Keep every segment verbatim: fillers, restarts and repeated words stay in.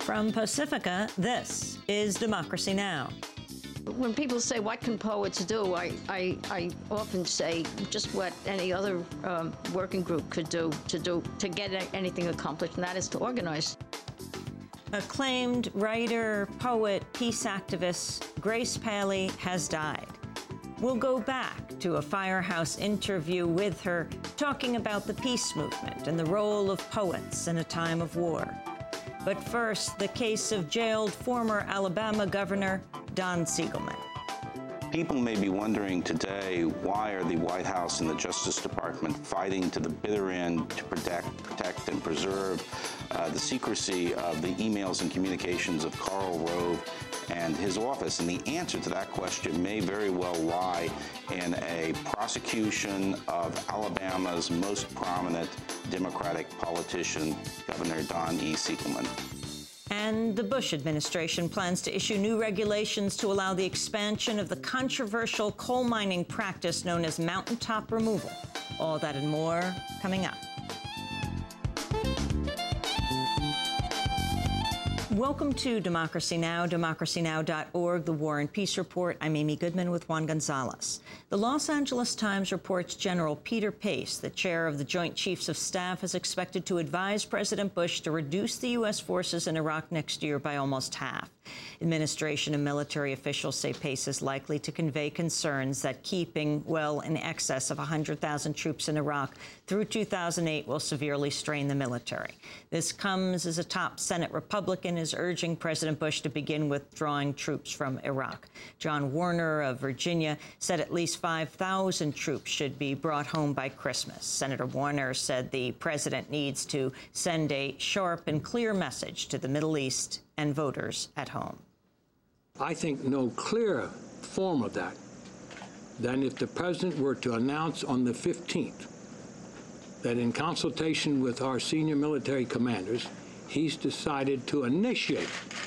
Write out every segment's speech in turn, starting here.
From Pacifica, this is Democracy Now! When people say, what can poets do, I, I, I often say just what any other um, working group could do to, do to get anything accomplished, and that is to organize. Acclaimed writer, poet, peace activist Grace Paley has died. We'll go back to a Firehouse interview with her, talking about the peace movement and the role of poets in a time of war. But first, the case of jailed former Alabama Governor Don Siegelman. People may be wondering today, why are the White House and the Justice Department fighting to the bitter end to protect, protect and preserve uh, the secrecy of the emails and communications of Karl Rove and his office? And the answer to that question may very well lie in a prosecution of Alabama's most prominent Democratic politician, Governor Don E. Siegelman. And the Bush administration plans to issue new regulations to allow the expansion of the controversial coal mining practice known as mountaintop removal. All that and more coming up. Welcome to Democracy Now!, democracy now dot org, the War and Peace Report. I'm Amy Goodman with Juan Gonzalez. The Los Angeles Times reports General Peter Pace, the chair of the Joint Chiefs of Staff, is expected to advise President Bush to reduce the U S forces in Iraq next year by almost half. Administration and military officials say Pace is likely to convey concerns that keeping well in excess of one hundred thousand troops in Iraq through two thousand eight will severely strain the military. This comes as a top Senate Republican is urging President Bush to begin withdrawing troops from Iraq. John Warner of Virginia said at least five thousand troops should be brought home by Christmas. Senator Warner said the president needs to send a sharp and clear message to the Middle East and voters at home. I think no clearer form of that than if the president were to announce on the fifteenth that in consultation with our senior military commanders, he's decided to initiate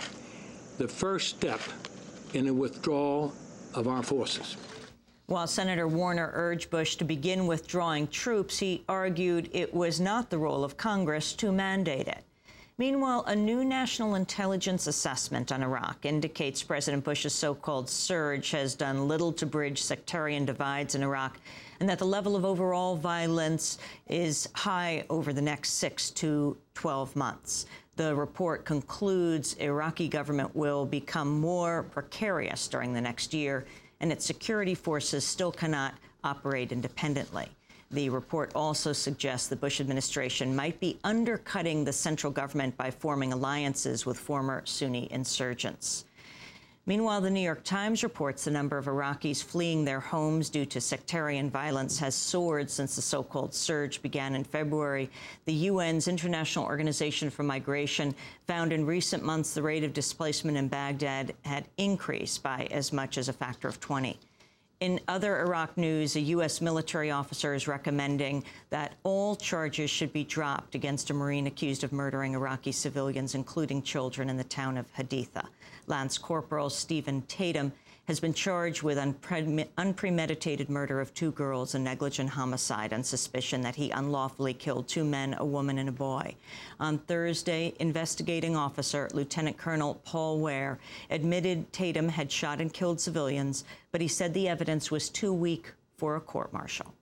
the first step in a withdrawal of our forces. While Senator Warner urged Bush to begin withdrawing troops, he argued it was not the role of Congress to mandate it. Meanwhile, a new national intelligence assessment on Iraq indicates President Bush's so-called surge has done little to bridge sectarian divides in Iraq, and that the level of overall violence is high over the next six to twelve months. The report concludes Iraqi government will become more precarious during the next year, and its security forces still cannot operate independently. The report also suggests the Bush administration might be undercutting the central government by forming alliances with former Sunni insurgents. Meanwhile, the New York Times reports the number of Iraqis fleeing their homes due to sectarian violence has soared since the so-called surge began in February. The U N's International Organization for Migration found in recent months the rate of displacement in Baghdad had increased by as much as a factor of twenty. In other Iraq news, a U S military officer is recommending that all charges should be dropped against a Marine accused of murdering Iraqi civilians, including children, in the town of Haditha. Lance Corporal Stephen Tatum has been charged with unpre- unpremeditated murder of two girls and negligent homicide on suspicion that he unlawfully killed two men, a woman, and a boy. On Thursday, investigating officer Lieutenant Colonel Paul Ware admitted Tatum had shot and killed civilians, but he said the evidence was too weak for a court-martial.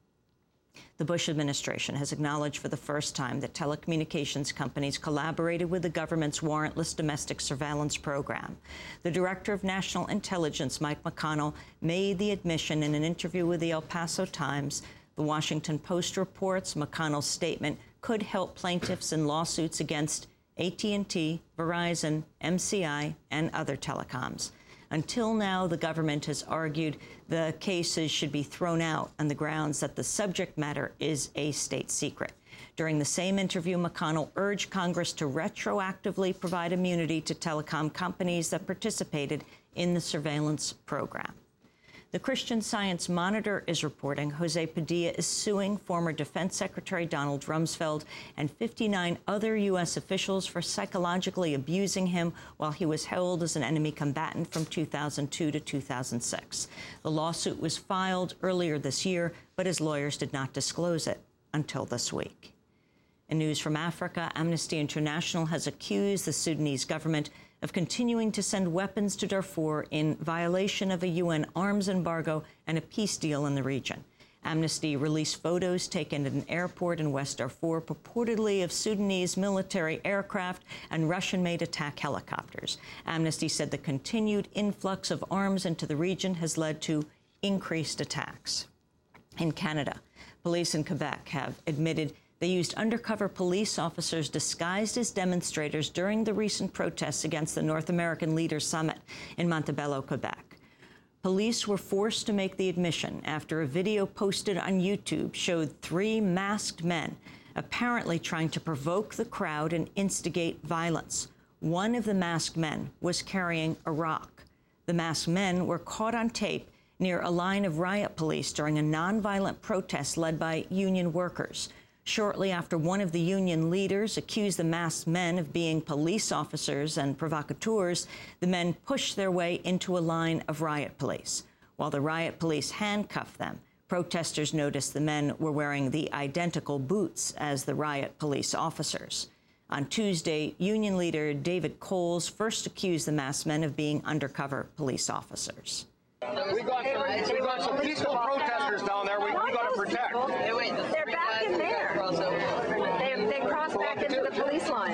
The Bush administration has acknowledged for the first time that telecommunications companies collaborated with the government's warrantless domestic surveillance program. The director of national intelligence, Mike McConnell, made the admission in an interview with the El Paso Times. The Washington Post reports McConnell's statement could help plaintiffs in lawsuits against A T and T, Verizon, M C I, and other telecoms. Until now, the government has argued the cases should be thrown out on the grounds that the subject matter is a state secret. During the same interview, McConnell urged Congress to retroactively provide immunity to telecom companies that participated in the surveillance program. The Christian Science Monitor is reporting Jose Padilla is suing former Defense Secretary Donald Rumsfeld and fifty-nine other U S officials for psychologically abusing him while he was held as an enemy combatant from two thousand two to two thousand six. The lawsuit was filed earlier this year, but his lawyers did not disclose it until this week. In news from Africa, Amnesty International has accused the Sudanese government of continuing to send weapons to Darfur in violation of a U N arms embargo and a peace deal in the region. Amnesty released photos taken at an airport in West Darfur, purportedly of Sudanese military aircraft and Russian-made attack helicopters. Amnesty said the continued influx of arms into the region has led to increased attacks. In Canada, police in Quebec have admitted they used undercover police officers disguised as demonstrators during the recent protests against the North American Leaders Summit in Montebello, Quebec. Police were forced to make the admission after a video posted on YouTube showed three masked men apparently trying to provoke the crowd and instigate violence. One of the masked men was carrying a rock. The masked men were caught on tape near a line of riot police during a nonviolent protest led by union workers. Shortly after one of the union leaders accused the masked men of being police officers and provocateurs, the men pushed their way into a line of riot police. While the riot police handcuffed them, protesters noticed the men were wearing the identical boots as the riot police officers. On Tuesday, union leader David Coles first accused the masked men of being undercover police officers. We got some, we got some peaceful protesters down there we, we got to protect. They're back in there. They, they crossed back into the police line.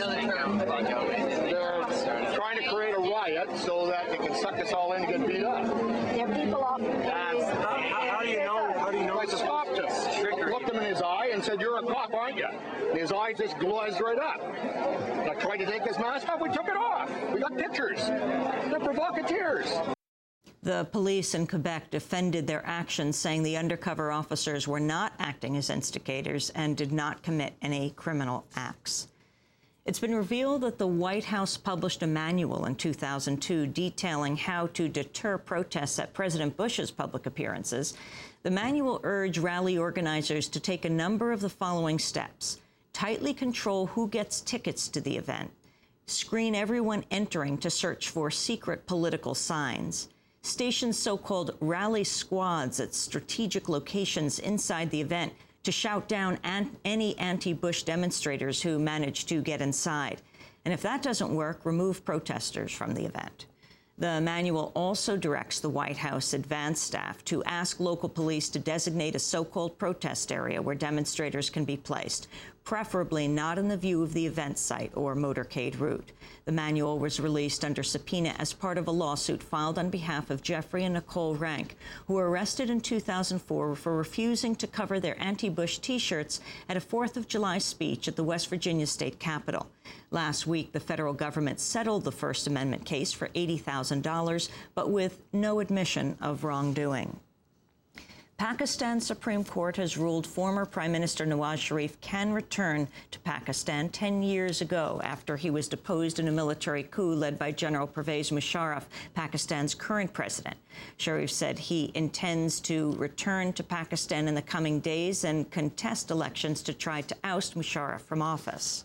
They're trying to create a riot so that they can suck us all in and get beat up. There are people off the How, how do you know? How do you know? I stopped him, looked him in his eye, and said, "You're a cop, aren't you?" And his eyes just glazed right up. I tried to take his mask off. We took it off. We got pictures. They're provocateurs. The police in Quebec defended their actions, saying the undercover officers were not acting as instigators and did not commit any criminal acts. It's been revealed that the White House published a manual in two thousand two detailing how to deter protests at President Bush's public appearances. The manual urged rally organizers to take a number of the following steps: tightly control who gets tickets to the event, screen everyone entering to search for secret political signs, station so-called rally squads at strategic locations inside the event to shout down an- any anti-Bush demonstrators who manage to get inside. And if that doesn't work, remove protesters from the event. The manual also directs the White House advance staff to ask local police to designate a so-called protest area where demonstrators can be placed, preferably not in the view of the event site or motorcade route. The manual was released under subpoena as part of a lawsuit filed on behalf of Jeffrey and Nicole Rank, who were arrested in two thousand four for refusing to cover their anti-Bush T-shirts at a fourth of July speech at the West Virginia State Capitol. Last week, the federal government settled the First Amendment case for eighty thousand dollars, but with no admission of wrongdoing. Pakistan's Supreme Court has ruled former Prime Minister Nawaz Sharif can return to Pakistan ten years ago after he was deposed in a military coup led by General Pervez Musharraf, Pakistan's current president. Sharif said he intends to return to Pakistan in the coming days and contest elections to try to oust Musharraf from office.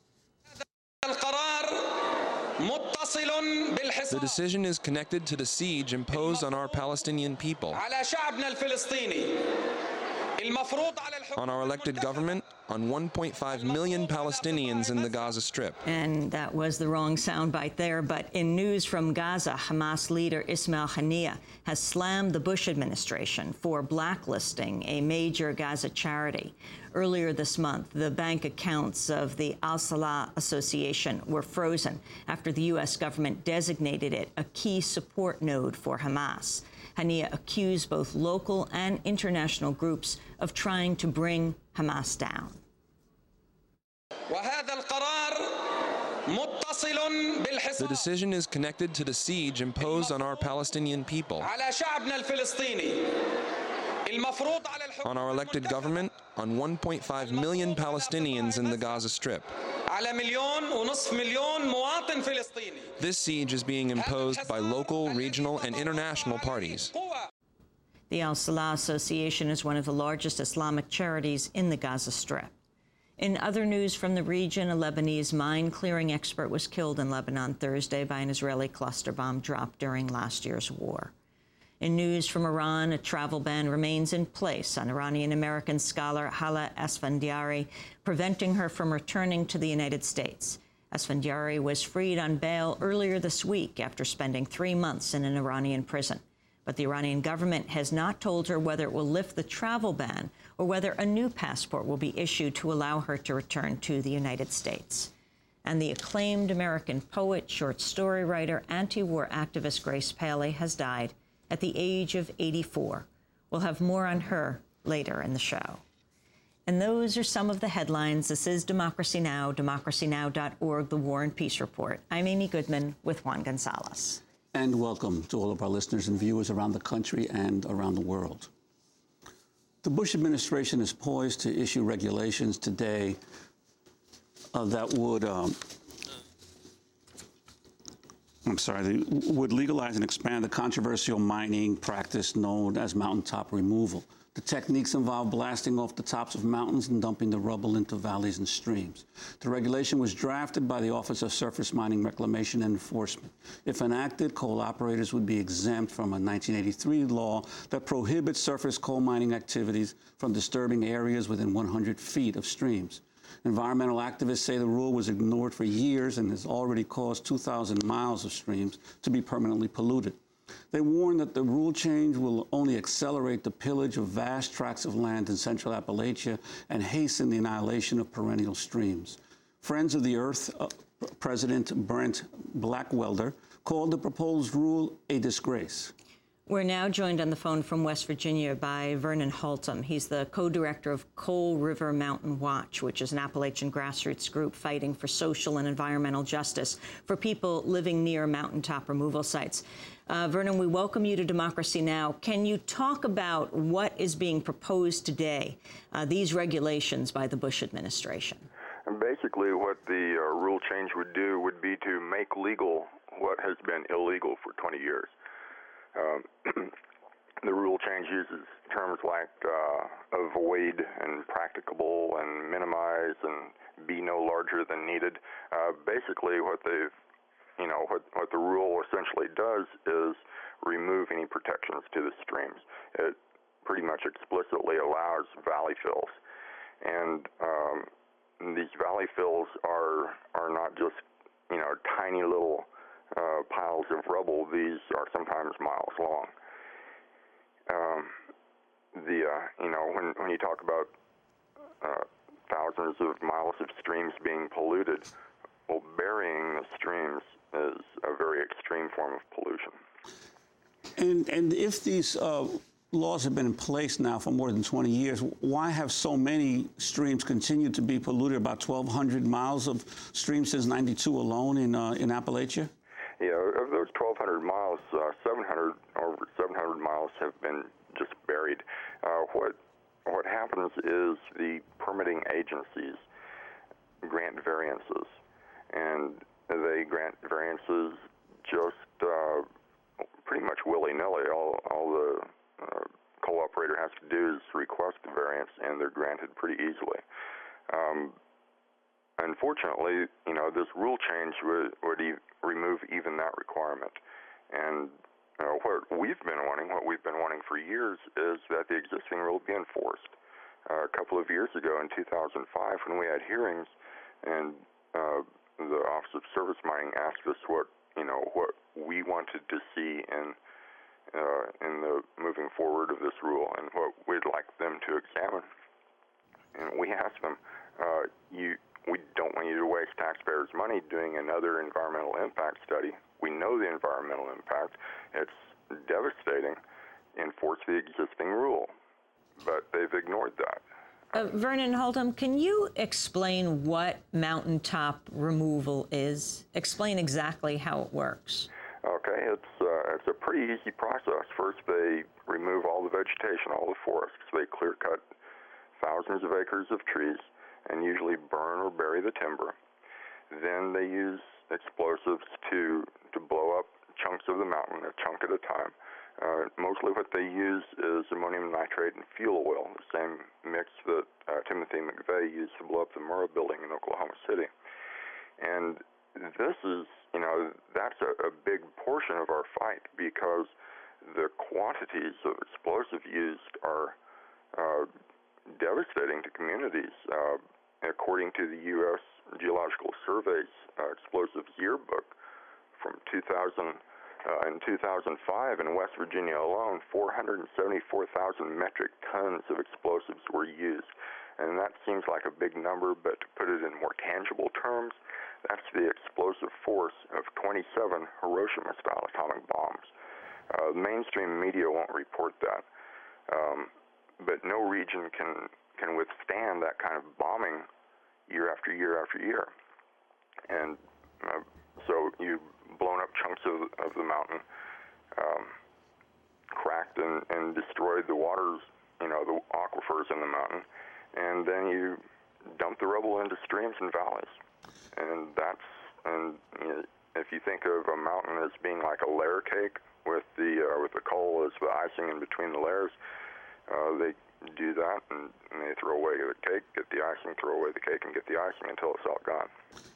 The decision is connected to the siege imposed on our Palestinian people, on our elected government, on one point five million Palestinians in the Gaza Strip. And that was the wrong soundbite there, but in news from Gaza, Hamas leader Ismail Haniyeh has slammed the Bush administration for blacklisting a major Gaza charity. Earlier this month, the bank accounts of the Al-Salah Association were frozen after the U S government designated it a key support node for Hamas. Haniyeh accused both local and international groups of trying to bring Hamas down. The decision is connected to the siege imposed on our Palestinian people, on our elected government, on one point five million Palestinians in the Gaza Strip. This siege is being imposed by local, regional, and international parties. The Al-Salah Association is one of the largest Islamic charities in the Gaza Strip. In other news from the region, a Lebanese mine-clearing expert was killed in Lebanon Thursday by an Israeli cluster bomb dropped during last year's war. In news from Iran, a travel ban remains in place on Iranian-American scholar Hala Esfandiari, preventing her from returning to the United States. Esfandiari was freed on bail earlier this week after spending three months in an Iranian prison. But the Iranian government has not told her whether it will lift the travel ban or whether a new passport will be issued to allow her to return to the United States. And the acclaimed American poet, short story writer, anti-war activist Grace Paley has died at the age of eighty-four. We'll have more on her later in the show. And those are some of the headlines. This is Democracy Now!, democracy now dot org, the War and Peace Report. I'm Amy Goodman with Juan Gonzalez. And welcome to all of our listeners and viewers around the country and around the world. The Bush administration is poised to issue regulations today uh, that would um, I'm sorry, they would legalize and expand the controversial mining practice known as mountaintop removal. The techniques involve blasting off the tops of mountains and dumping the rubble into valleys and streams. The regulation was drafted by the Office of Surface Mining Reclamation and Enforcement. If enacted, coal operators would be exempt from a nineteen eighty-three law that prohibits surface coal mining activities from disturbing areas within one hundred feet of streams. Environmental activists say the rule was ignored for years and has already caused two thousand miles of streams to be permanently polluted. They warn that the rule change will only accelerate the pillage of vast tracts of land in central Appalachia and hasten the annihilation of perennial streams. Friends of the Earth uh, President Brent Blackwelder called the proposed rule a disgrace. We're now joined on the phone from West Virginia by Vernon Haltom. He's the co-director of Coal River Mountain Watch, which is an Appalachian grassroots group fighting for social and environmental justice for people living near mountaintop removal sites. Uh, Vernon, we welcome you to Democracy Now! Can you talk about what is being proposed today, uh, these regulations by the Bush administration? And basically what the uh, rule change would do would be to make legal what has been illegal for twenty years. Um, the rule change uses terms like uh, avoid and practicable and minimize and be no larger than needed. Uh, basically, what they've, you know, what, what the rule essentially does is remove any protections to the streams. It pretty much explicitly allows valley fills, and um, these valley fills are are not just, you know, tiny little Uh, piles of rubble. These are sometimes miles long. Um, the uh, you know when when you talk about uh, thousands of miles of streams being polluted, well, burying the streams is a very extreme form of pollution. And and if these uh, laws have been in place now for more than twenty years, why have so many streams continued to be polluted? About twelve hundred miles of streams since ninety-two alone in uh, in Appalachia. You know, of those twelve hundred miles, uh, seven hundred over seven hundred miles have been just buried. Uh, what what happens is the permitting agencies grant variances, and they grant variances just uh, pretty much willy-nilly. All all the uh, coal operator has to do is request the variance, and they're granted pretty easily. Um, Unfortunately, you know, this rule change would, would e- remove even that requirement. And uh, what we've been wanting, what we've been wanting for years, is that the existing rule be enforced. Uh, a couple of years ago, in two thousand five, when we had hearings, and uh, the Office of Surface Mining asked us what, you know, what we wanted to see in uh, in the moving forward of this rule, and what we'd like them to examine. And we asked them, uh, you. We don't want you to waste taxpayers' money doing another environmental impact study. We know the environmental impact. It's devastating. Enforce the existing rule. But they've ignored that. Uh, Vernon Haltom, can you explain what mountaintop removal is? Explain exactly how it works. Okay, it's, uh, it's a pretty easy process. First, they remove all the vegetation, all the forests. They clear-cut thousands of acres of trees and usually burn or bury the timber. Then they use explosives to, to blow up chunks of the mountain, a chunk at a time. Uh, mostly what they use is ammonium nitrate and fuel oil, the same mix that uh, Timothy McVeigh used to blow up the Murrah building in Oklahoma City. And this is, you know, that's a, a big portion of our fight, because the quantities of explosive used are uh, devastating to communities. Uh, according to the U S Geological Survey's uh, Explosives Yearbook from two thousand, uh, in two thousand five, in West Virginia alone, four hundred seventy-four thousand metric tons of explosives were used. And that seems like a big number, but to put it in more tangible terms, that's the explosive force of twenty-seven Hiroshima-style atomic bombs. Uh, mainstream media won't report that, um, but no region can can withstand that kind of bombing year after year after year. And uh, so you've blown up chunks of, of the mountain, um, cracked and, and destroyed the waters, you know, the aquifers in the mountain, and then you dump the rubble into streams and valleys. And that's, and you know, if you think of a mountain as being like a layer cake with the uh, with the coal as the icing in between the layers, uh, they do that and, and they throw away the cake, get the icing, throw away the cake, and get the icing until it's all gone.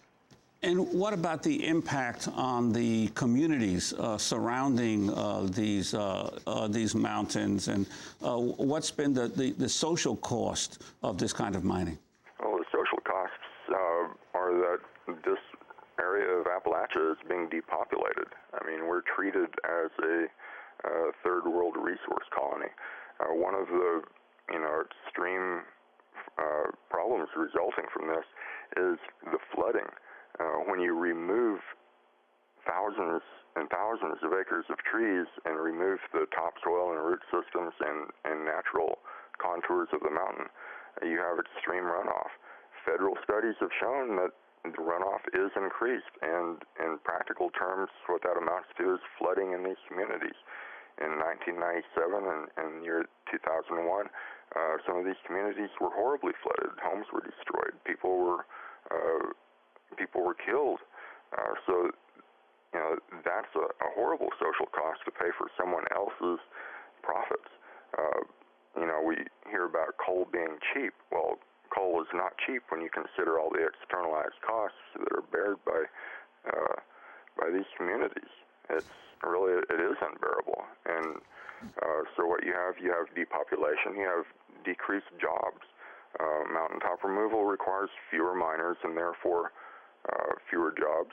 And what about the impact on the communities uh, surrounding uh, these uh, uh, these mountains, and uh, what's been the, the, the social cost of this kind of mining? Well, the social costs uh, are that this area of Appalachia is being depopulated. I mean, we're treated as a uh, third world resource colony. Uh, one of the, you know, extreme uh, problems resulting from this is the flooding. Uh, when you remove thousands and thousands of acres of trees and remove the topsoil and root systems and, and natural contours of the mountain, uh, you have extreme runoff. Federal studies have shown that the runoff is increased, and in practical terms, what that amounts to is flooding in these communities. In nineteen ninety-seven and, and year two thousand one, uh, some of these communities were horribly flooded. Homes were destroyed. People were uh, people were killed. Uh, so, you know, that's a, a horrible social cost to pay for someone else's profits. Uh, you know, we hear about coal being cheap. Well, coal is not cheap when you consider all the externalized costs that are bared by uh, by these communities. It's really, it is unbearable. And uh, so what you have, you have depopulation, you have decreased jobs. Uh, mountaintop removal requires fewer miners and therefore uh, fewer jobs.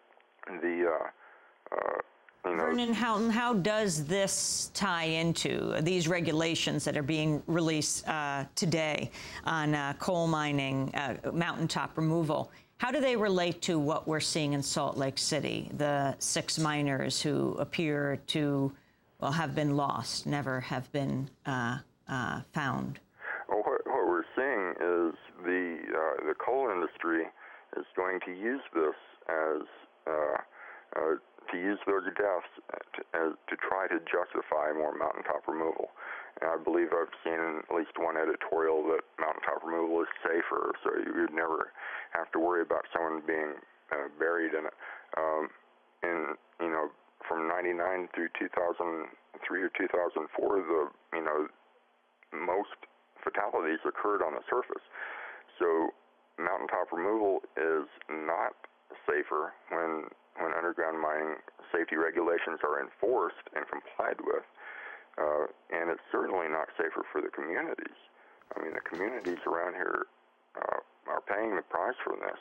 The uh, uh, you know, Vernon Houghton, how does this tie into these regulations that are being released uh, today on uh, coal mining, uh, mountaintop removal? How do they relate to what we're seeing in Salt Lake City, the six miners who appear to, well, have been lost, never have been uh, uh, found? Well, what, what we're seeing is the uh, the coal industry is going to use this as uh, uh, to use those deaths to, as, to try to justify more mountaintop removal. And I believe I've seen at least one editorial that mountaintop removal is safer, so you would never have to worry about someone being uh, buried in it. Um, and, you know, from ninety-nine through two thousand three or two thousand four, the, you know, most fatalities occurred on the surface. So mountaintop removal is not safer when when underground mining safety regulations are enforced and complied with. Uh, and it's certainly not safer for the communities. I mean, the communities around here uh, are paying the price for this.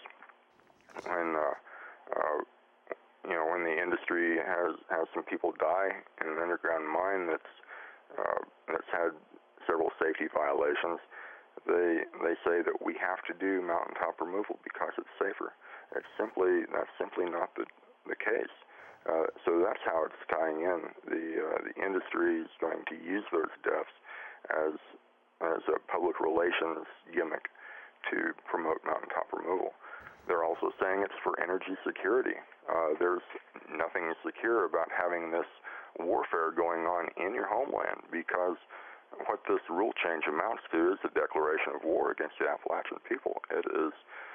When, uh, uh, you know, when the industry has, has some people die in an underground mine that's, uh, that's had several safety violations, they, they say that we have to do mountaintop removal because it's safer. It's simply, that's simply not the, the case. Uh, so that's how it's tying in. The uh, the industry is going to use those deaths as as a public relations gimmick to promote mountaintop removal. They're also saying it's for energy security. Uh, there's nothing secure about having this warfare going on in your homeland, because what this rule change amounts to is a declaration of war against the Appalachian people. It is,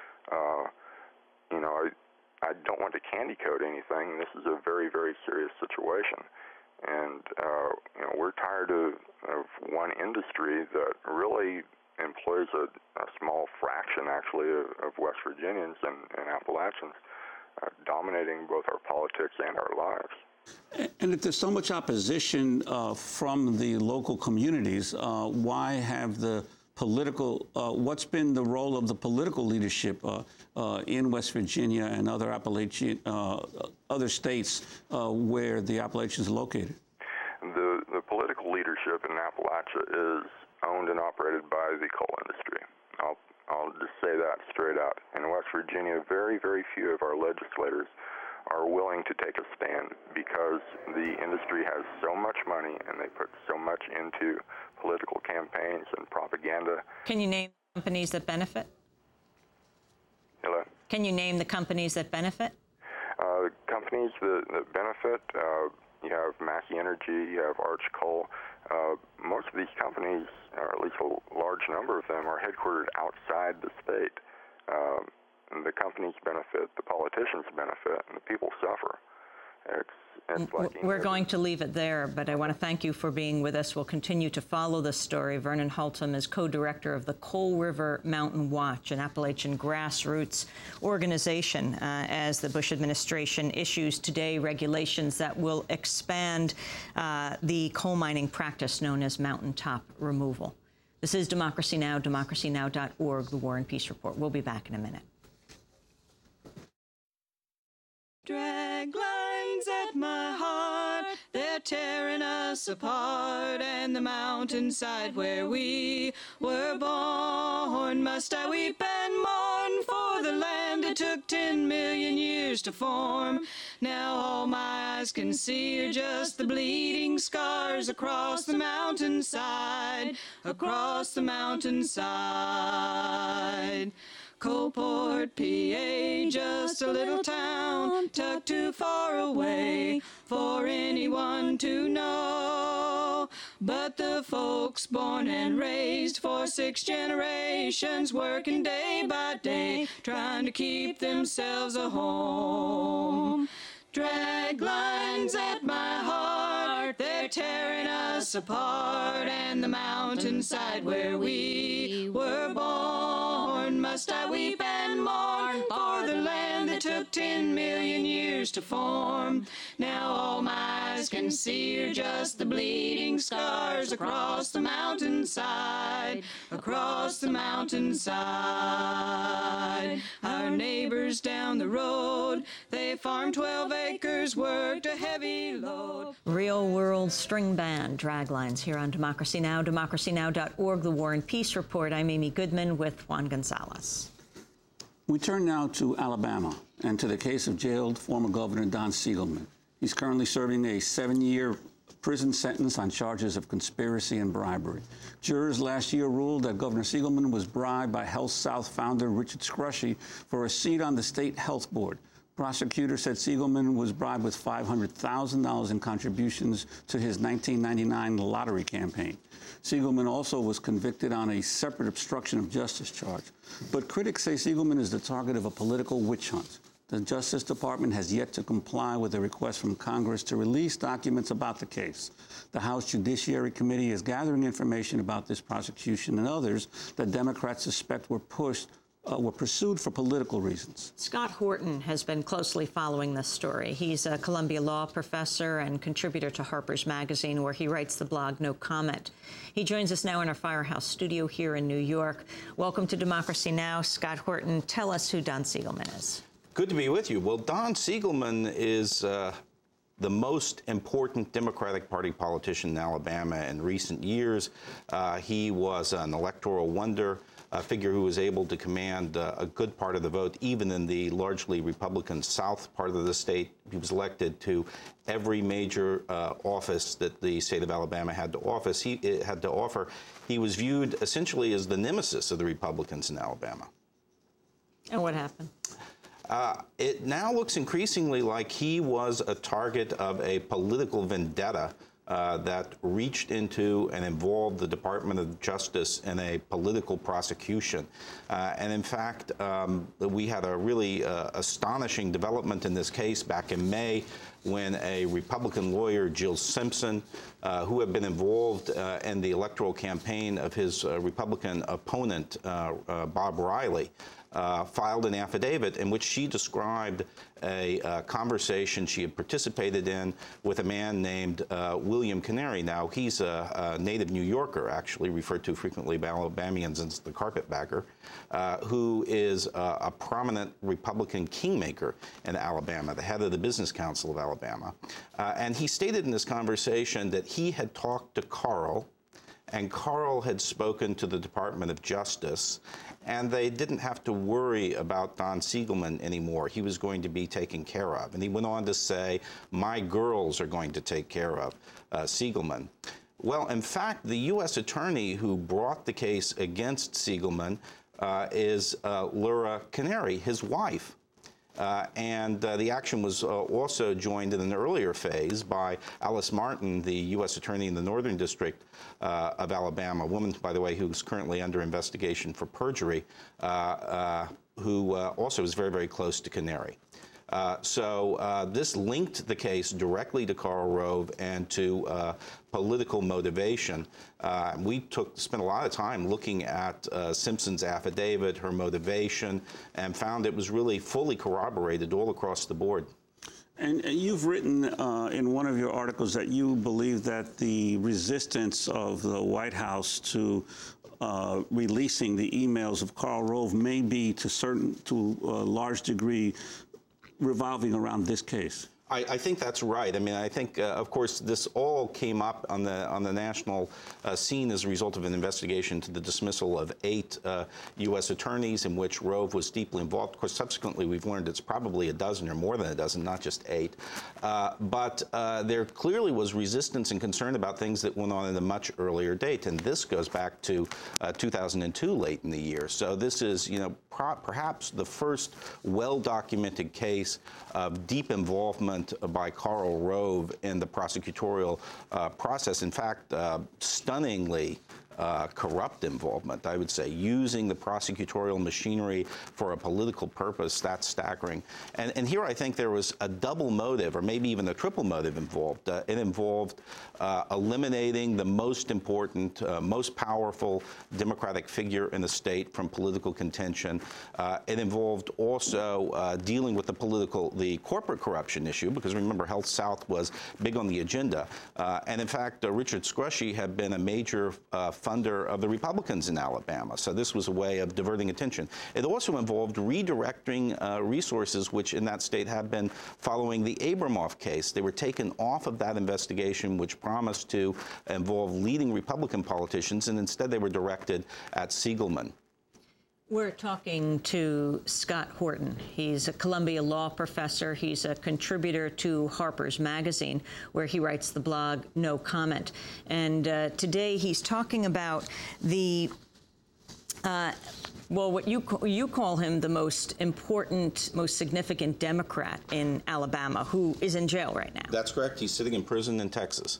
uh, you know, I don't want to candy coat anything. This is a very, very serious situation. And, uh, you know, we're tired of, of one industry that really employs a, a small fraction, actually, of, of West Virginians and, and Appalachians, uh, dominating both our politics and our lives. And if there's so much opposition uh, from the local communities, uh, why have the political, uh, what's been the role of the political leadership uh, uh, in West Virginia and other Appalachian, uh, other states uh, where the Appalachians are located? The, the political leadership in Appalachia is owned and operated by the coal industry. I'll, I'll just say that straight out. In West Virginia, very, very few of our legislators are willing to take a stand because the industry has so much money and they put so much into political campaigns and propaganda. Can you name companies that benefit? Hello? Can you name the companies that benefit? Uh, companies that, that benefit, uh, you have Massey Energy, you have Arch Coal. Uh, most of these companies, or at least a large number of them, are headquartered outside the state. Um, and the companies benefit, the politicians benefit, and the people suffer. It's, it's like We're going to leave it there, but I want to thank you for being with us. We'll continue to follow this story. Vernon Haltom is co-director of the Coal River Mountain Watch, an Appalachian grassroots organization, uh, as the Bush administration issues today regulations that will expand uh, the coal mining practice known as mountaintop removal. This is Democracy Now!, democracy now dot org, the War and Peace Report. We'll be back in a minute. Drag lines at my heart, they're tearing us apart, and the mountainside where we were born. Must I weep and mourn for the land it took ten million years to form? Now all my eyes can see are just the bleeding scars across the mountainside, across the mountainside. Coalport, P A, just a little town tucked too far away for anyone to know. But the folks born and raised for six generations, working day by day, trying to keep themselves a home. Drag lines at my heart, they're tearing us apart, and the mountainside where we were born. Must I weep and mourn for the land that took ten million years to form? Now all my eyes can see are just the bleeding scars across the mountainside, across the mountainside. Our neighbors down the road, they farmed twelve acres, worked a heavy load. Real World String Band, Draglines, here on Democracy Now!, democracy now dot org, the War and Peace Report. I'm Amy Goodman with Juan Gonzalez. We turn now to Alabama and to the case of jailed former Governor Don Siegelman. He's currently serving a seven-year prison sentence on charges of conspiracy and bribery. Jurors last year ruled that Governor Siegelman was bribed by Health South founder Richard Scrushy for a seat on the state health board. Prosecutors said Siegelman was bribed with five hundred thousand dollars in contributions to his nineteen ninety-nine lottery campaign. Siegelman also was convicted on a separate obstruction of justice charge. But critics say Siegelman is the target of a political witch hunt. The Justice Department has yet to comply with a request from Congress to release documents about the case. The House Judiciary Committee is gathering information about this prosecution and others that Democrats suspect were pushed Uh, were pursued for political reasons. Scott Horton has been closely following this story. He's a Columbia Law professor and contributor to Harper's Magazine, where he writes the blog No Comment. He joins us now in our Firehouse studio here in New York. Welcome to Democracy Now!, Scott Horton. Tell us who Don Siegelman is. Good to be with you. Well, Don Siegelman is uh, the most important Democratic Party politician in Alabama in recent years. Uh, he was an electoral wonder, a figure who was able to command uh, a good part of the vote, even in the largely Republican South part of the state. He was elected to every major uh, office that the state of Alabama had to office. He it had to offer. He was viewed essentially as the nemesis of the Republicans in Alabama. And what happened? Uh, it now looks increasingly like he was a target of a political vendetta Uh, that reached into and involved the Department of Justice in a political prosecution. Uh, and in fact, um, we had a really uh, astonishing development in this case back in May when a Republican lawyer, Jill Simpson, uh, who had been involved uh, in the electoral campaign of his uh, Republican opponent, uh, uh, Bob Riley, uh, filed an affidavit in which she described a uh, conversation she had participated in with a man named uh, William Canary. Now, he's a, a native New Yorker, actually, referred to frequently by Alabamians as the carpetbagger, uh, who is uh, a prominent Republican kingmaker in Alabama, the head of the Business Council of Alabama. Uh, and he stated in this conversation that he had talked to Carl, and Carl had spoken to the Department of Justice, and they didn't have to worry about Don Siegelman anymore. He was going to be taken care of. And he went on to say, my girls are going to take care of uh, Siegelman. Well, in fact, the U S attorney who brought the case against Siegelman uh, is uh, Laura Canary, his wife. Uh, and uh, the action was uh, also joined in an earlier phase by Alice Martin, the U S attorney in the Northern District uh, of Alabama, a woman, by the way, who's currently under investigation for perjury, uh, uh, who uh, also is very, very close to Canary. Uh, so uh, this linked the case directly to Karl Rove and to uh, political motivation. Uh, we took spent a lot of time looking at uh, Simpson's affidavit, her motivation, and found it was really fully corroborated all across the board. And you've written uh, in one of your articles that you believe that the resistance of the White House to uh, releasing the emails of Karl Rove may be to certain, to a large degree, revolving around this case. I, I think that's right. I mean, I think, uh, of course, this all came up on the on the national uh, scene as a result of an investigation to the dismissal of eight uh, U S attorneys in which Rove was deeply involved. Of course, subsequently, we've learned it's probably a dozen or more than a dozen, not just eight. Uh, but uh, there clearly was resistance and concern about things that went on at a much earlier date, and this goes back to uh, two thousand two, late in the year. So this is, you know, perhaps the first well-documented case of deep involvement by Karl Rove in the prosecutorial uh, process. In fact, uh, stunningly uh, corrupt involvement, I would say, using the prosecutorial machinery for a political purpose. That's staggering. And, and here I think there was a double motive, or maybe even a triple motive involved. Uh, it involved uh, eliminating the most important, uh, most powerful Democratic figure in the state from political contention. Uh, it involved also uh, dealing with the political, the corporate corruption issue, because remember, Health South was big on the agenda. Uh, and in fact, uh, Richard Scrushy had been a major uh, funder of the Republicans in Alabama. So this was a way of diverting attention. It also involved redirecting uh, resources which in that state had been following the Abramoff case. They were taken off of that investigation, which promised to involve leading Republican politicians, and instead they were directed at Siegelman. We're talking to Scott Horton. He's a Columbia law professor. He's a contributor to Harper's Magazine, where he writes the blog No Comment. And uh, today he's talking about the, uh, well, what you, you call him the most important, most significant Democrat in Alabama, who is in jail right now. That's correct. He's sitting in prison in Texas.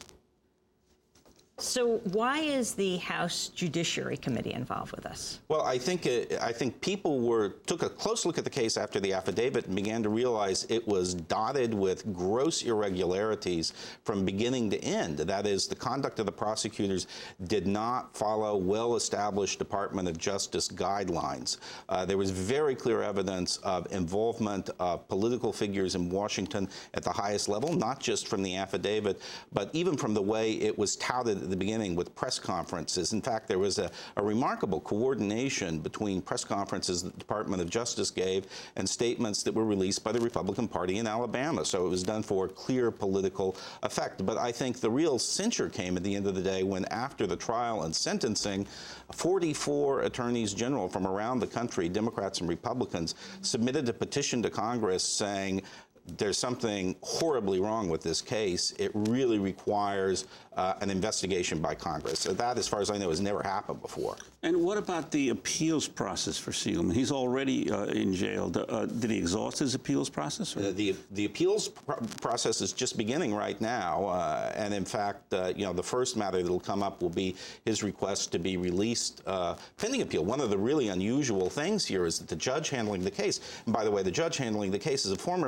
So why is the House Judiciary Committee involved with us? Well, I think uh, I think people were took a close look at the case after the affidavit and began to realize it was dotted with gross irregularities from beginning to end. That is, the conduct of the prosecutors did not follow well-established Department of Justice guidelines. Uh, there was very clear evidence of involvement of political figures in Washington at the highest level, not just from the affidavit, but even from the way it was touted at the beginning with press conferences. In fact, there was a, a remarkable coordination between press conferences that the Department of Justice gave and statements that were released by the Republican Party in Alabama. So it was done for clear political effect. But I think the real censure came at the end of the day when, after the trial and sentencing, forty-four attorneys general from around the country, Democrats and Republicans, submitted a petition to Congress saying, there's something horribly wrong with this case. It really requires uh, an investigation by Congress. So that, as far as I know, has never happened before. And what about the appeals process for Siegelman? He's already uh, in jail. Uh, did he exhaust his appeals process? Uh, the the appeals pr process is just beginning right now, uh, and in fact, uh, you know, the first matter that will come up will be his request to be released uh, pending appeal. One of the really unusual things here is that the judge handling the case, and by the way, the judge handling the case is a former member of the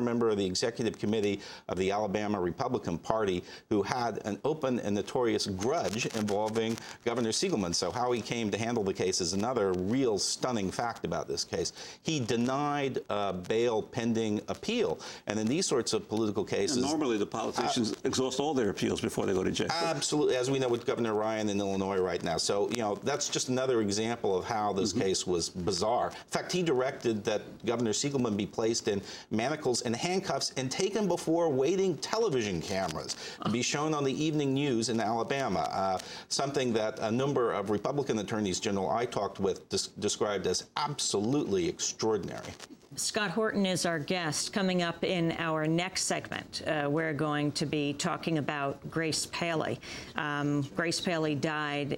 the executive committee of the Alabama Republican Party who had an open and notorious grudge involving Governor Siegelman. So how he came to handle the case is another real stunning fact about this case. He denied uh, bail pending appeal. And in these sorts of political cases... And normally the politicians uh, exhaust all their appeals before they go to jail. Absolutely, as we know with Governor Ryan in Illinois right now. So, you know, that's just another example of how this mm-hmm. case was bizarre. In fact, he directed that Governor Siegelman be placed in manacles and handcuffs and taken before waiting television cameras to be shown on the evening news in Alabama, uh, something that a number of Republican attorneys general I talked with des- described as absolutely extraordinary. Scott Horton is our guest. Coming up in our next segment, uh, we're going to be talking about Grace Paley. Um, Grace Paley died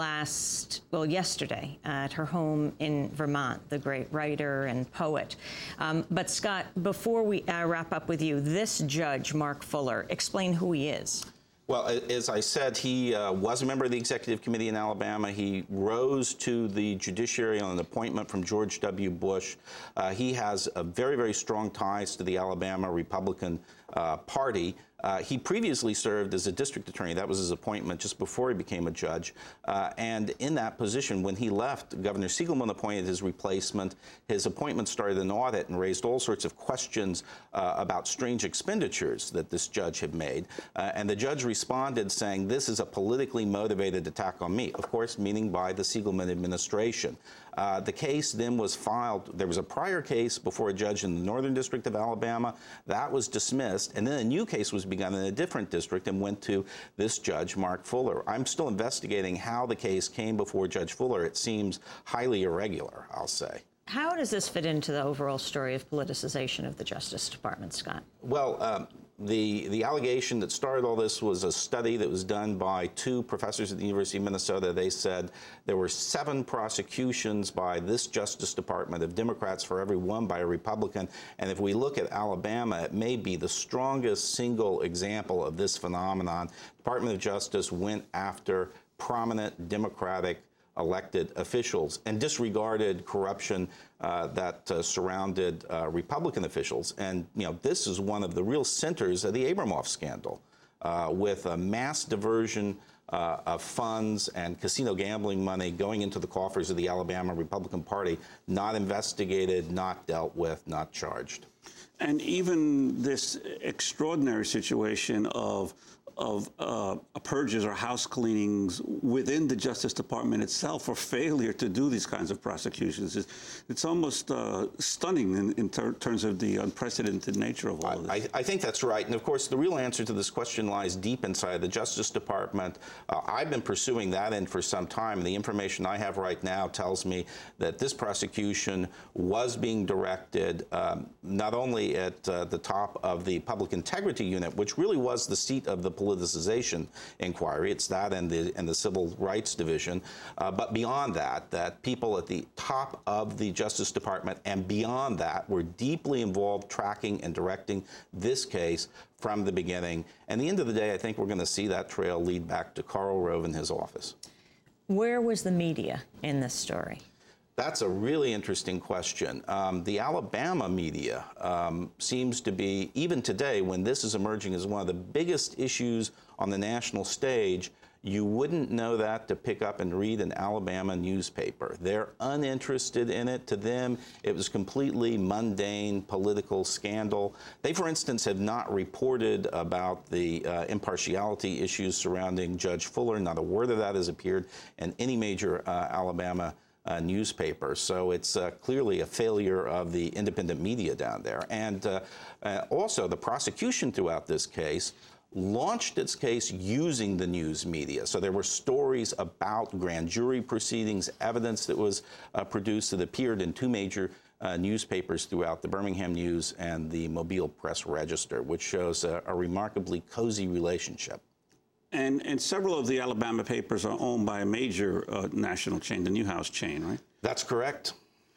last, well, yesterday at her home in Vermont, the great writer and poet. Um, but Scott, before we uh, wrap up with you, this judge, Mark Fuller, explain who he is. Well, as I said, he uh, was a member of the executive committee in Alabama. He rose to the judiciary on an appointment from George W. Bush. Uh, he has a very, very strong ties to the Alabama Republican uh, Party. Uh, he previously served as a district attorney. That was his appointment just before he became a judge. Uh, and in that position, when he left, Governor Siegelman appointed his replacement. His appointment started an audit and raised all sorts of questions uh, about strange expenditures that this judge had made. Uh, and the judge responded saying, this is a politically motivated attack on me, of course, meaning by the Siegelman administration. Uh, the case then was filed. There was a prior case before a judge in the Northern District of Alabama. That was dismissed. And then a new case was begun in a different district and went to this judge, Mark Fuller. I'm still investigating how the case came before Judge Fuller. It seems highly irregular, I'll say. How does this fit into the overall story of politicization of the Justice Department, Scott? Well, um, the the allegation that started all this was a study that was done by two professors at the University of Minnesota. They said there were seven prosecutions by this Justice Department of Democrats for every one by a Republican. And if we look at Alabama, it may be the strongest single example of this phenomenon. Department of Justice went after prominent Democratic elected officials and disregarded corruption uh, that uh, surrounded uh, Republican officials. And, you know, this is one of the real centers of the Abramoff scandal, uh, with a mass diversion uh, of funds and casino gambling money going into the coffers of the Alabama Republican Party, not investigated, not dealt with, not charged. And even this extraordinary situation of of uh, purges or house cleanings within the Justice Department itself, or failure to do these kinds of prosecutions. It's, it's almost uh, stunning in, in ter terms of the unprecedented nature of all of this. I, I think that's right. And of course, the real answer to this question lies deep inside the Justice Department. Uh, I've been pursuing that end for some time. And the information I have right now tells me that this prosecution was being directed um, not only at uh, the top of the Public Integrity Unit, which really was the seat of the politicization inquiry. It's that and the and the Civil Rights Division. Uh, but beyond that, that people at the top of the Justice Department and beyond that were deeply involved tracking and directing this case from the beginning. And at the end of the day, I think we're going to see that trail lead back to Karl Rove and his office. Where was the media in this story? That's a really interesting question. Um, the Alabama media um, seems to be, even today, when this is emerging as one of the biggest issues on the national stage, you wouldn't know that to pick up and read an Alabama newspaper. They're uninterested in it. To them, it was completely mundane political scandal. They, for instance, have not reported about the uh, impartiality issues surrounding Judge Fuller. Not a word of that has appeared in any major uh, Alabama Uh, newspaper. So it's uh, clearly a failure of the independent media down there. And uh, uh, also the prosecution throughout this case launched its case using the news media. So there were stories about grand jury proceedings, evidence that was uh, produced that appeared in two major uh, newspapers throughout, the Birmingham News and the Mobile Press Register, which shows a, a remarkably cozy relationship. And, and several of the Alabama papers are owned by a major uh, national chain, the Newhouse chain, right? That's correct.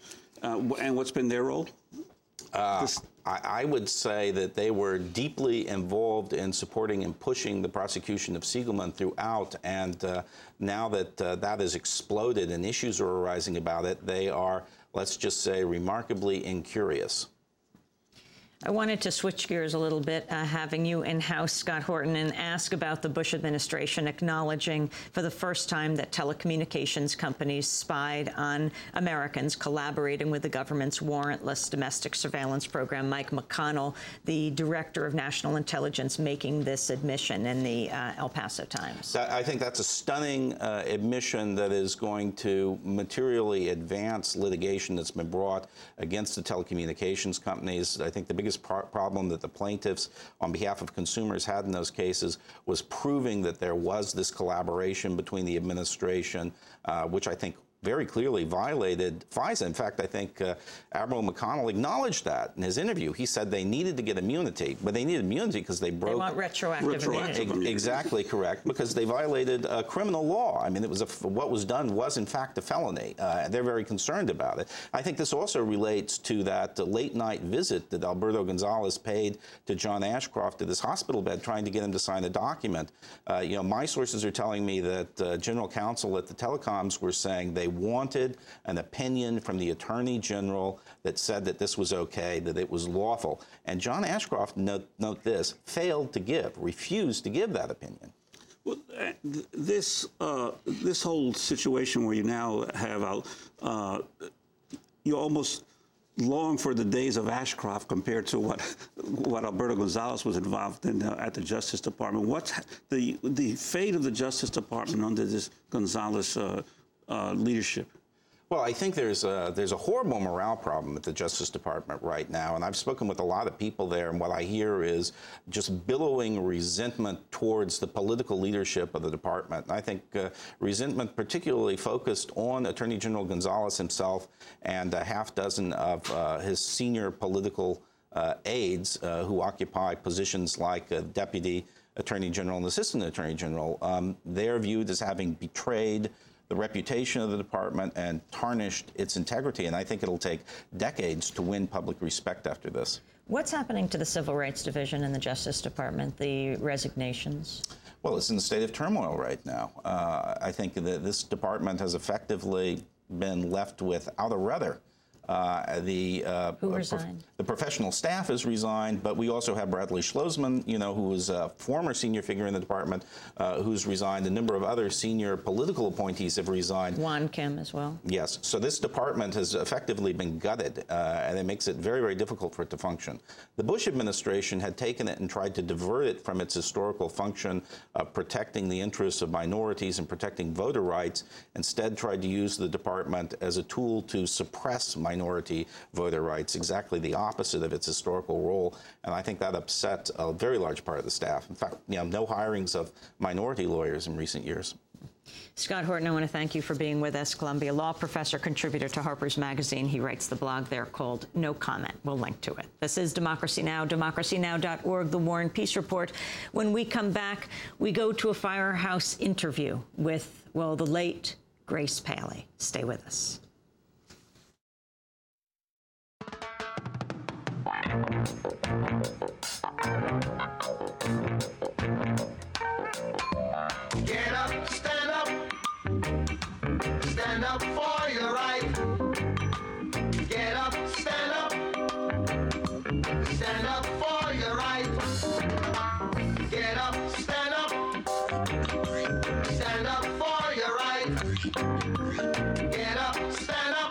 Uh, and what's been their role? Uh, I, I would say that they were deeply involved in supporting and pushing the prosecution of Siegelman throughout. And uh, now that uh, that has exploded and issues are arising about it, they are, let's just say, remarkably incurious. I wanted to switch gears a little bit, uh, having you in-house, Scott Horton, and ask about the Bush administration acknowledging for the first time that telecommunications companies spied on Americans, collaborating with the government's warrantless domestic surveillance program. Mike McConnell, the director of national intelligence, making this admission in the uh, El Paso Times. I think that's a stunning uh, admission that is going to materially advance litigation that's been brought against the telecommunications companies. I think the biggest pro problem that the plaintiffs on behalf of consumers had in those cases was proving that there was this collaboration between the administration, uh, which I think very clearly violated FISA. In fact, I think uh, Admiral McConnell acknowledged that in his interview. He said they needed to get immunity, but they needed immunity because they broke— They want retroactive, retroactive immunity. Exactly correct, because they violated uh, criminal law. I mean, it was a, what was done was, in fact, a felony. Uh, and they're very concerned about it. I think this also relates to that uh, late-night visit that Alberto Gonzales paid to John Ashcroft at his hospital bed, trying to get him to sign a document. Uh, you know, my sources are telling me that uh, general counsel at the telecoms were saying they wanted an opinion from the Attorney General that said that this was okay, that it was lawful. And John Ashcroft, note, note this, failed to give, refused to give that opinion. Well, uh, this uh, this whole situation where you now have, uh, you almost long for the days of Ashcroft compared to what what Alberto Gonzales was involved in uh, at the Justice Department. What's the the fate of the Justice Department under this Gonzales uh, uh, leadership? Well, I think there's a, there's a horrible morale problem at the Justice Department right now, and I've spoken with a lot of people there, and what I hear is just billowing resentment towards the political leadership of the department. And I think uh, resentment particularly focused on Attorney General Gonzales himself and a half dozen of uh, his senior political uh, aides uh, who occupy positions like uh, Deputy Attorney General and Assistant Attorney General. Um, they're viewed as having betrayed the reputation of the department and tarnished its integrity. And I think it'll take decades to win public respect after this. What's happening to the Civil Rights Division in the Justice Department, the resignations? Well, it's in a state of turmoil right now. Uh, I think that this department has effectively been left without a rudder. Uh, the, uh, Who resigned? The professional staff has resigned, but we also have Bradley Schlossman, you know, who was a former senior figure in the department, uh, who's resigned. A number of other senior political appointees have resigned. Juan Kim as well. Yes. So this department has effectively been gutted, uh, and it makes it very, very difficult for it to function. The Bush administration had taken it and tried to divert it from its historical function of protecting the interests of minorities and protecting voter rights, instead tried to use the department as a tool to suppress minorities. minority voter rights, exactly the opposite of its historical role. And I think that upset a very large part of the staff. In fact, you know, no hirings of minority lawyers in recent years. Scott Horton, I want to thank you for being with us. Columbia Law Professor, contributor to Harper's Magazine. He writes the blog there called No Comment. We'll link to it. This is Democracy Now!, democracy now dot org, the War and Peace Report. When we come back, we go to a Firehouse interview with, well, the late Grace Paley. Stay with us. Get up, stand up, stand up for your right. Get up, stand up, stand up for your right. Get up, stand up, stand up for your right. Get up, stand up,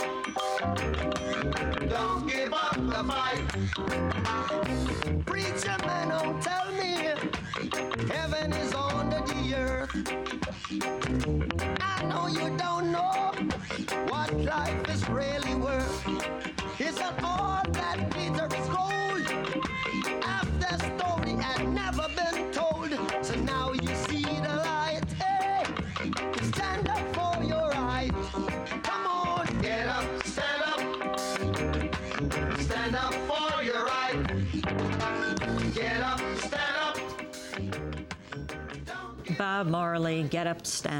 don't give up the fight. Preacher man, don't tell me heaven is under the earth. I know you don't know what life is really worth. It's not all that glitter is gold. Half the story had never been told. So now you see the light. Hey, stand up for your right. Come on, get up, stand up. Stand up for your right. Get up, stand up. Bob Marley, Get Up, Stand Up.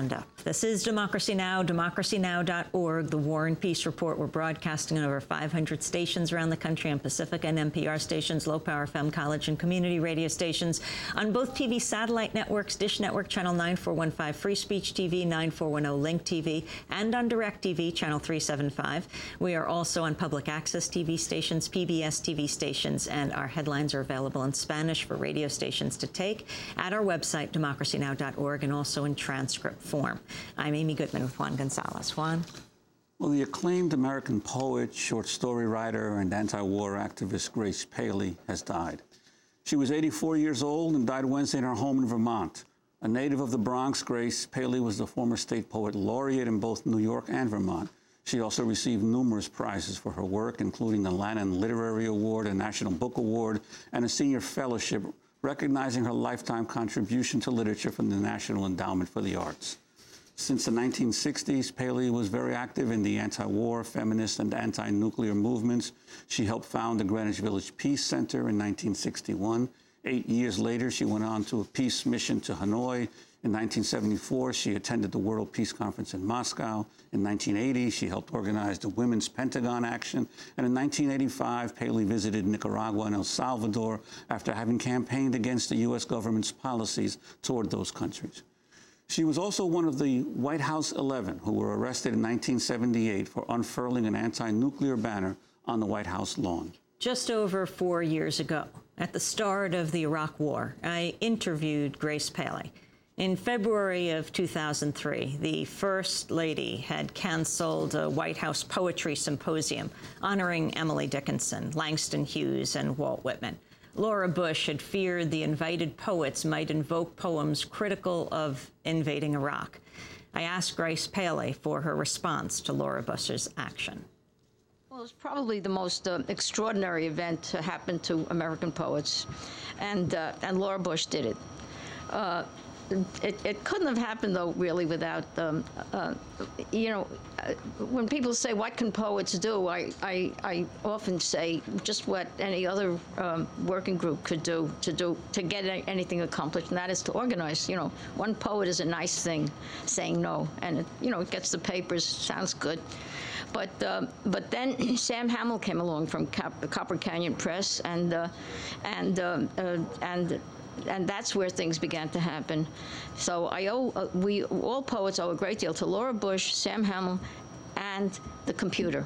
This is Democracy Now!, democracy now dot org, the War and Peace Report. We're broadcasting on over five hundred stations around the country on Pacifica and N P R stations, low-power F M, college and community radio stations, on both T V satellite networks, Dish Network, Channel nine four one five, Free Speech T V, nine four one zero, Link T V, and on DirecTV, Channel three seventy-five. We are also on public access T V stations, P B S T V stations, and our headlines are available in Spanish for radio stations to take at our website, democracy now dot org, and also in transcript form. I'm Amy Goodman with Juan Gonzalez. Juan? Well, the acclaimed American poet, short story writer, and anti-war activist Grace Paley has died. She was eighty-four years old and died Wednesday in her home in Vermont. A native of the Bronx, Grace Paley was the former state poet laureate in both New York and Vermont. She also received numerous prizes for her work, including the Lannan Literary Award, a National Book Award, and a senior fellowship recognizing her lifetime contribution to literature from the National Endowment for the Arts. Since the nineteen sixties, Paley was very active in the anti-war, feminist, and anti-nuclear movements. She helped found the Greenwich Village Peace Center in nineteen sixty-one. Eight years later, she went on to a peace mission to Hanoi. In nineteen seventy-four, she attended the World Peace Conference in Moscow. In nineteen eighty, she helped organize the Women's Pentagon Action. And in nineteen eighty-five, Paley visited Nicaragua and El Salvador after having campaigned against the U S government's policies toward those countries. She was also one of the White House eleven who were arrested in nineteen seventy-eight for unfurling an anti-nuclear banner on the White House lawn. Just over four years ago, at the start of the Iraq War, I interviewed Grace Paley. In February of two thousand three, the First Lady had canceled a White House poetry symposium honoring Emily Dickinson, Langston Hughes, and Walt Whitman. Laura Bush had feared the invited poets might invoke poems critical of invading Iraq. I asked Grace Paley for her response to Laura Bush's action. Well, it's probably the most uh, extraordinary event to happen to American poets, and uh, and Laura Bush did it. Uh, It, it couldn't have happened, though, really, without, um, uh, you know, uh, when people say, what can poets do, I, I, I often say just what any other um, working group could do to do to get anything accomplished, and that is to organize. You know, one poet is a nice thing, saying no, and, it, you know, it gets the papers, sounds good. But uh, but then Sam Hamill came along from Cap Copper Canyon Press, and uh, and uh, uh, and. And that's where things began to happen. So I owe, uh, we, all poets owe a great deal to Laura Bush, Sam Hamill, and the computer.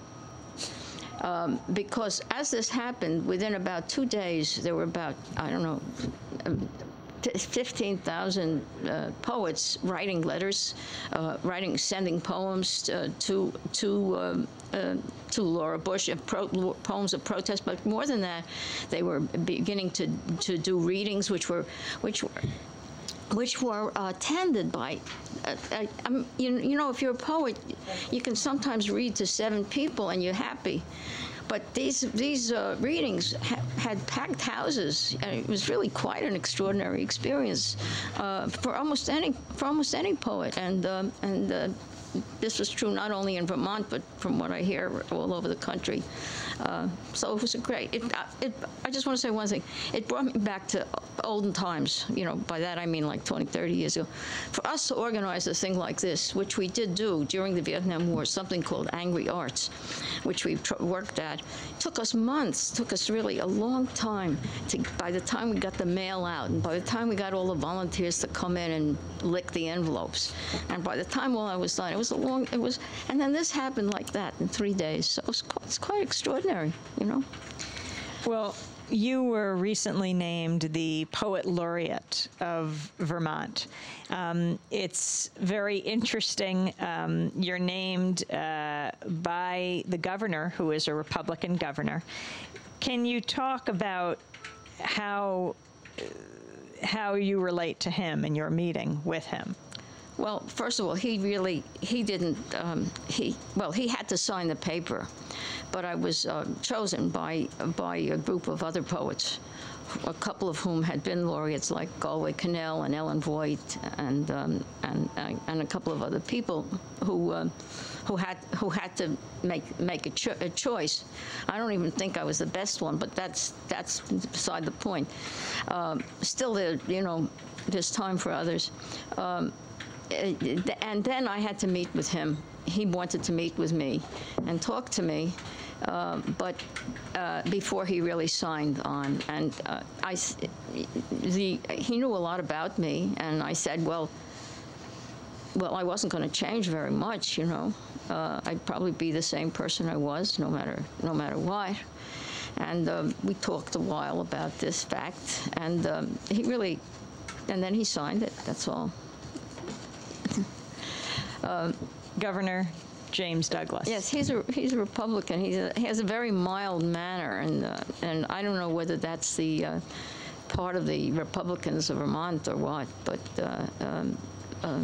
Um, because as this happened, within about two days, there were about, I don't know, um, fifteen thousand uh, poets writing letters, uh, writing, sending poems uh, to to um, uh, to Laura Bush, uh, pro poems of protest. But more than that, they were beginning to to do readings, which were which were. which were uh, attended by, uh, uh, um, you, you know, if you're a poet, you can sometimes read to seven people and you're happy. But these these uh, readings ha had packed houses, and it was really quite an extraordinary experience uh, for almost any for almost any poet. And um, and uh, this was true not only in Vermont, but from what I hear, all over the country. Uh, so it was a great. It, uh, it, I just want to say one thing. It brought me back to olden times. You know, by that I mean like twenty, thirty years ago. For us to organize a thing like this, which we did do during the Vietnam War, something called Angry Arts, which we tr worked at, took us months. Took us really a long time. To, by the time we got the mail out, and by the time we got all the volunteers to come in and lick the envelopes, and by the time all I was done, it was a long. It was, and then this happened like that in three days. So it was quite, it's quite extraordinary, you know. Well, you were recently named the Poet Laureate of Vermont. Um, it's very interesting. Um, you're named uh, by the governor, who is a Republican governor. Can you talk about how how you relate to him and your meeting with him? Well, first of all, he really, he didn't, um, he, well, he had to sign the paper, but I was uh, chosen by, by a group of other poets, a couple of whom had been laureates, like Galway Kinnell and Ellen Voigt, and, um, and, uh, and a couple of other people who, uh, who, had, who had to make, make a, cho a choice. I don't even think I was the best one, but that's, that's beside the point. Um, still, there, you know, there's time for others. Um, and then I had to meet with him. He wanted to meet with me and talk to me, uh, but uh, before he really signed on. And uh, I, the, he knew a lot about me, and I said, well, well, I wasn't going to change very much, you know. Uh, I'd probably be the same person I was, no matter no matter what. And um, we talked a while about this fact, and um, he really, and then he signed it. That's all. um, Governor James Douglas. Yes, he's a he's a Republican. He's a, he has a very mild manner, and uh, and I don't know whether that's the uh, part of the Republicans of Vermont or what, but uh, um, um,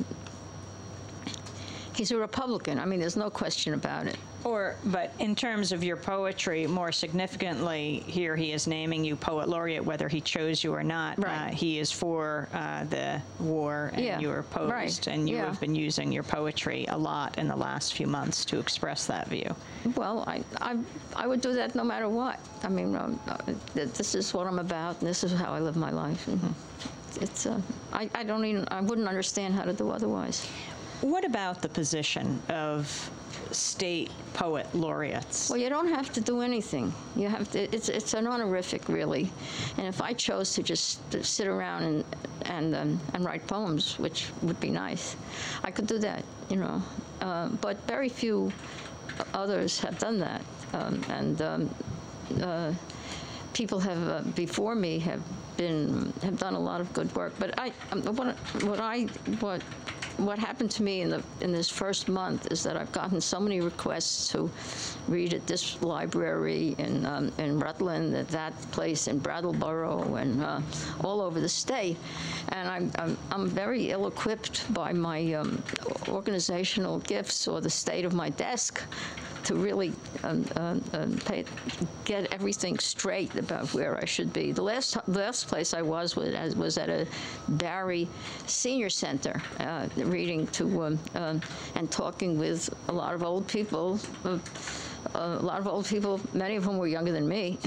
he's a Republican. I mean, there's no question about it. Or, but in terms of your poetry, more significantly, here he is naming you Poet Laureate, whether he chose you or not. Right. Uh, he is for uh, the war, and Yeah, you are opposed, right, and you yeah. have been using your poetry a lot in the last few months to express that view. Well, I, I, I would do that no matter what. I mean, um, uh, th- this is what I'm about, and this is how I live my life. And it's, uh, I, I don't even, I wouldn't understand how to do otherwise. What about the position of state poet laureates? Well, you don't have to do anything. You have to. It's it's an honorific, really. And if I chose to just sit around and and um, and write poems, which would be nice, I could do that. You know, uh, but very few others have done that, um, and um, uh, people have uh, before me have been have done a lot of good work. But I um, what what I what. What happened to me in the in this first month is that I've gotten so many requests to read at this library in um, in Rutland, at that place in Brattleboro, and uh, all over the state. And I'm I'm, I'm very ill-equipped by my um, organizational gifts or the state of my desk to really um, uh, uh, pay, get everything straight about where I should be. The last the last place I was was, was at a Barry Senior Center, uh, reading to um, um, and talking with a lot of old people. Uh, a lot of old people, many of whom were younger than me,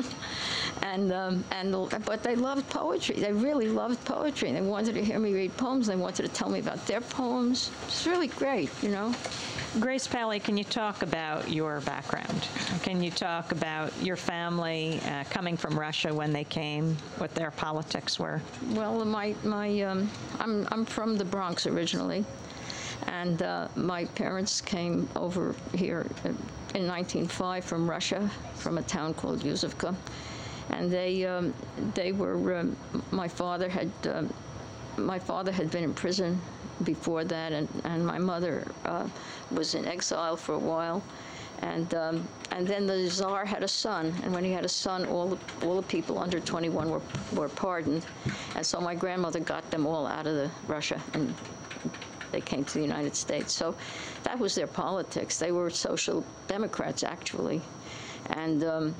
and um, and but they loved poetry. They really loved poetry. They wanted to hear me read poems. They wanted to tell me about their poems. It's really great, you know. Grace Pally, can you talk about your background? Can you talk about your family uh, coming from Russia when they came, what their politics were? Well, my my um, I'm I'm from the Bronx originally, and uh, my parents came over here in nineteen oh five from Russia, from a town called Yuzovka, and they um, they were um, my father had um, my father had been in prison before that, and, and my mother uh, was in exile for a while, and um, and then the Tsar had a son, and when he had a son, all the all the people under twenty-one were were pardoned, and so my grandmother got them all out of the Russia, and they came to the United States. So that was their politics. They were social democrats, actually, and. Um,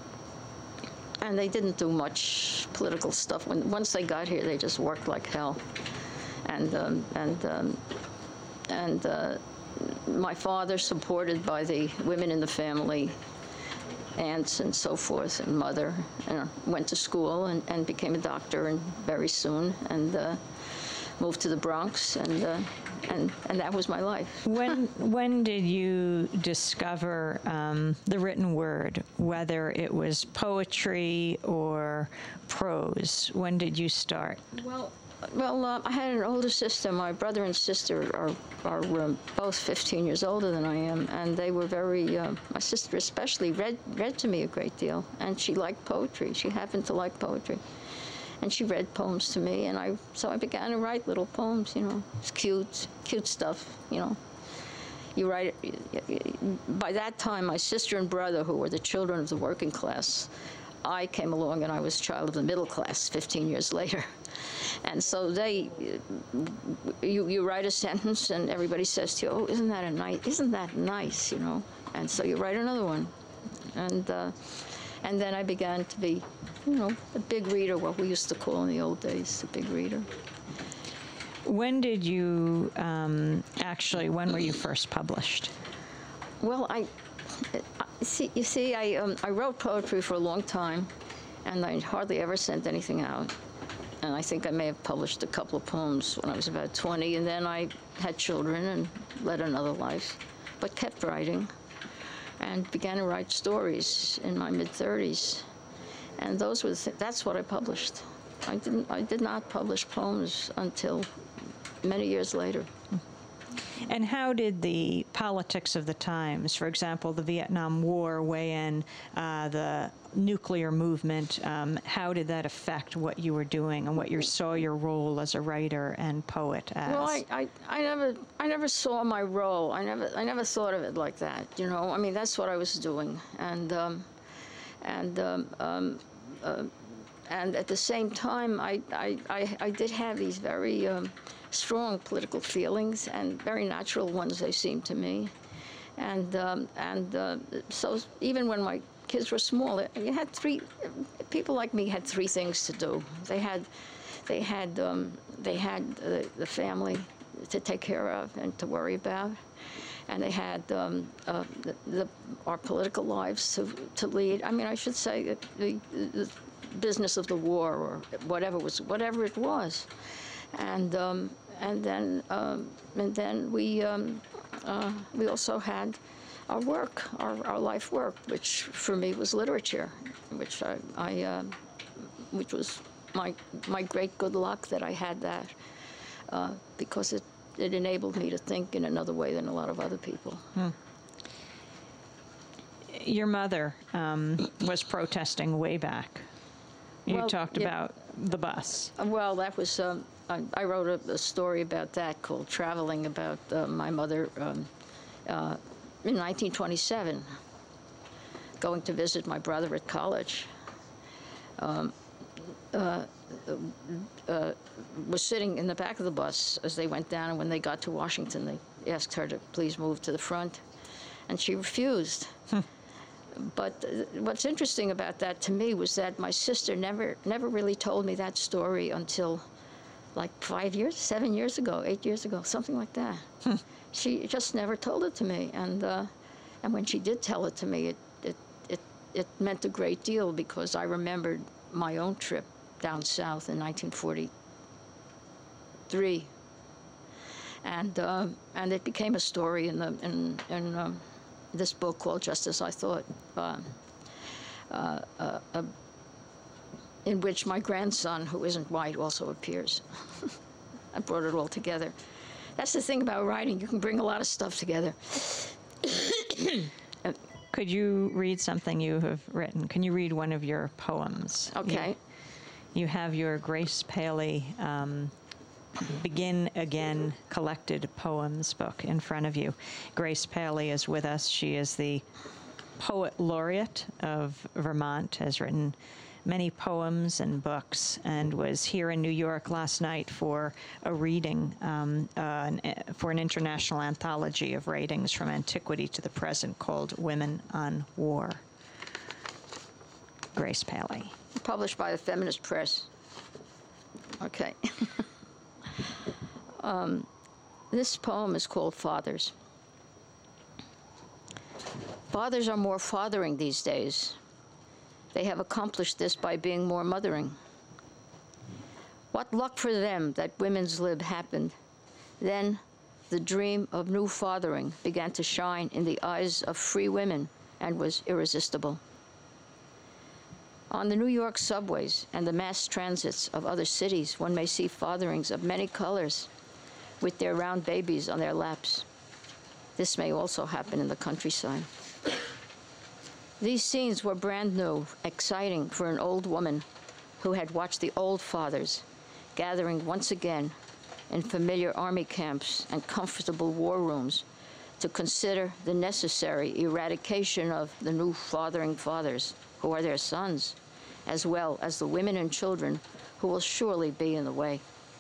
and they didn't do much political stuff. When once they got here, they just worked like hell. And um, and um, and uh, my father, supported by the women in the family, aunts and so forth, and mother, and went to school and, and became a doctor, and very soon, and uh, moved to the Bronx, and uh, and and that was my life. When when did you discover um, the written word, whether it was poetry or prose? When did you start? Well. Well, uh, I had an older sister. My brother and sister are are um, both fifteen years older than I am, and they were very. Uh, my sister especially read read to me a great deal, and she liked poetry. She happened to like poetry, and she read poems to me, and I so I began to write little poems. You know, it's cute, cute stuff. You know, you write it. By that time, my sister and brother, who were the children of the working class, I came along and I was child of the middle class fifteen years later. And so they, you, you write a sentence and everybody says to you, oh, isn't that a nice, isn't that nice, you know? And so you write another one. And, uh, and then I began to be, you know, a big reader, what we used to call in the old days, a big reader. When did you um, actually, when were you first published? Well, I, I see, you see, I, um, I wrote poetry for a long time, and I hardly ever sent anything out. and I think I may have published a couple of poems when I was about twenty, and then I had children and led another life, but kept writing, and began to write stories in my mid-thirties. And those were the th- that's what I published. I didn't. I did not publish poems until many years later. And how did the politics of the times, for example, the Vietnam War, weigh in, uh, the nuclear movement, um, how did that affect what you were doing and what you saw your role as a writer and poet as? Well, I, I, I never, I never saw my role. I never, I never thought of it like that. You know, I mean, that's what I was doing, and, um, and, um, um, uh, and at the same time, I, I, I, I did have these very um, strong political feelings, and very natural ones they seemed to me, and um, and uh, so even when my kids were small, you had three people like me had three things to do. They had, they had, um, they had the, the family to take care of and to worry about, and they had um, uh, the, the, our political lives to to lead. I mean, I should say that the, the business of the war, or whatever was whatever it was, and um, and then um, and then we um, uh, we also had our work, our, our life work, which for me was literature, which I, I uh, which was my my great good luck that I had that, uh, because it it enabled me to think in another way than a lot of other people. Hmm. Your mother um, was protesting way back. You Well, talked yeah. about the bus. Well, that was, um, I, I wrote a, a story about that called Traveling, about uh, my mother um, uh, in nineteen twenty-seven, going to visit my brother at college. Um, uh, uh, was sitting in the back of the bus as they went down, and when they got to Washington, they asked her to please move to the front, and she refused. But uh, what's interesting about that to me was that my sister never, never really told me that story until like five years, seven years ago, eight years ago, something like that. She just never told it to me, and uh, and when she did tell it to me, it, it it it meant a great deal, because I remembered my own trip down south in nineteen forty-three, and uh, and it became a story in the in in. Um, this book called Just As I Thought, uh, uh, uh, uh, in which my grandson, who isn't white, also appears. I brought it all together. That's the thing about writing. You can bring a lot of stuff together. Could you read something you have written? Can you read one of your poems? Okay. You, you have your Grace Paley um, Begin Again Collected Poems book in front of you. Grace Paley is with us. She is the Poet Laureate of Vermont, has written many poems and books, and was here in New York last night for a reading, um, uh, an, for an international anthology of writings from antiquity to the present called Women on War. Grace Paley. Published by the Feminist Press. Okay. Um, this poem is called Fathers. Fathers are more fathering these days. They have accomplished this by being more mothering. What luck for them that women's lib happened. Then the dream of new fathering began to shine in the eyes of free women and was irresistible. On the New York subways and the mass transits of other cities, one may see fatherings of many colors, with their round babies on their laps. This may also happen in the countryside. These scenes were brand new, exciting for an old woman who had watched the old fathers gathering once again in familiar army camps and comfortable war rooms to consider the necessary eradication of the new fathering fathers, who are their sons, as well as the women and children who will surely be in the way.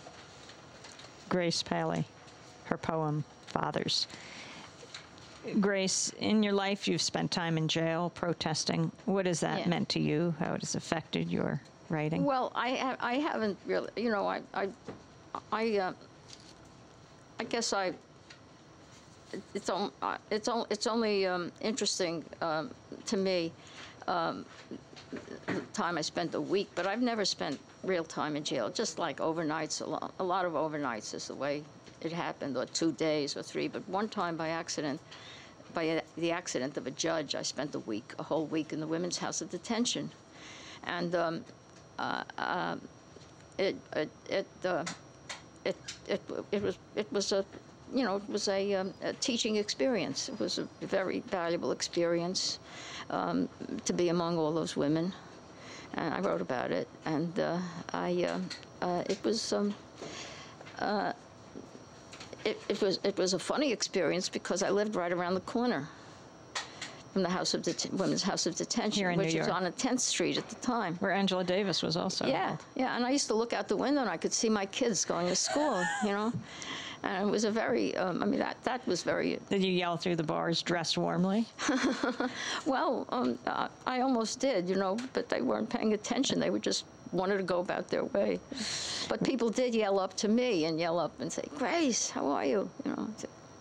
Grace Paley, her poem, Fathers. Grace, in your life, you've spent time in jail protesting. What has that Yeah. meant to you? How it has affected your writing? Well, I ha- I haven't really, you know, I I I uh, I guess I. It's on, it's on, it's only um, interesting um, to me um, the time I spent a week, but I've never spent real time in jail, just like overnights. A lot, a lot of overnights is the way it happened, or two days or three. But one time by accident, by the accident of a judge, I spent a week, a whole week in the Women's House of Detention. And um, uh, uh, it, it, it, uh, it, it, it was, it was a, you know, it was a, um, a teaching experience. It was a very valuable experience um, to be among all those women. And I wrote about it. And uh, I, uh, uh, it was, um, uh, it, it was, it was a funny experience because I lived right around the corner from the House of Det- Women's House of Detention, Here in which New was York. on a tenth street at the time. Where Angela Davis was also. Yeah, yeah, and I used to look out the window and I could see my kids going to school, you know. And it was a very, um, I mean, that, that was very... Did you yell through the bars, dressed warmly? Well, um, uh, I almost did, you know, but they weren't paying attention. They were just wanted to go about their way. But people did yell up to me and yell up and say, Grace, how are you? You know.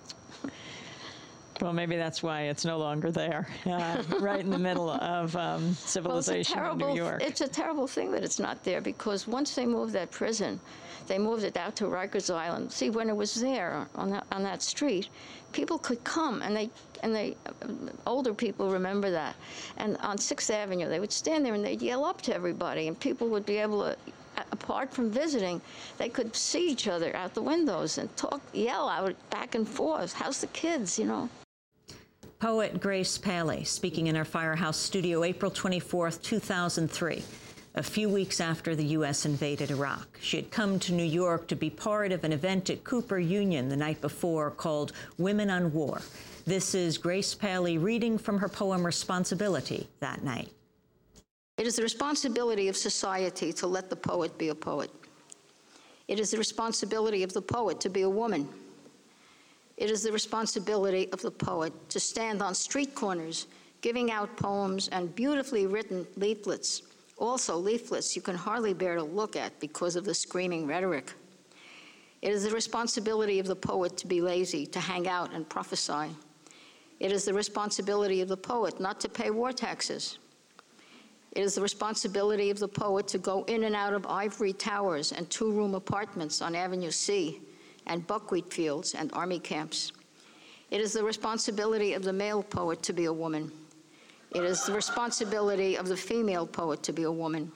Well, maybe that's why it's no longer there, uh, right in the middle of um, civilization well, in New York. It's a terrible thing that it's not there, because once they moved that prison, they moved it out to Rikers Island. See, when it was there on that, on that street, people could come, and they, and they, uh, older people remember that. And on Sixth Avenue, they would stand there and they'd yell up to everybody, and people would be able to, apart from visiting, they could see each other out the windows and talk, yell out back and forth. How's the kids, you know? Poet Grace Paley speaking in our Firehouse studio April twenty-fourth, two thousand three, a few weeks after the U S invaded Iraq. She had come to New York to be part of an event at Cooper Union the night before called Women on War. This is Grace Paley reading from her poem Responsibility that night. It is the responsibility of society to let the poet be a poet. It is the responsibility of the poet to be a woman. It is the responsibility of the poet to stand on street corners, giving out poems and beautifully written leaflets, also leaflets you can hardly bear to look at because of the screaming rhetoric. It is the responsibility of the poet to be lazy, to hang out and prophesy. It is the responsibility of the poet not to pay war taxes. It is the responsibility of the poet to go in and out of ivory towers and two-room apartments on Avenue C, and buckwheat fields and army camps. It is the responsibility of the male poet to be a woman. It is the responsibility of the female poet to be a woman.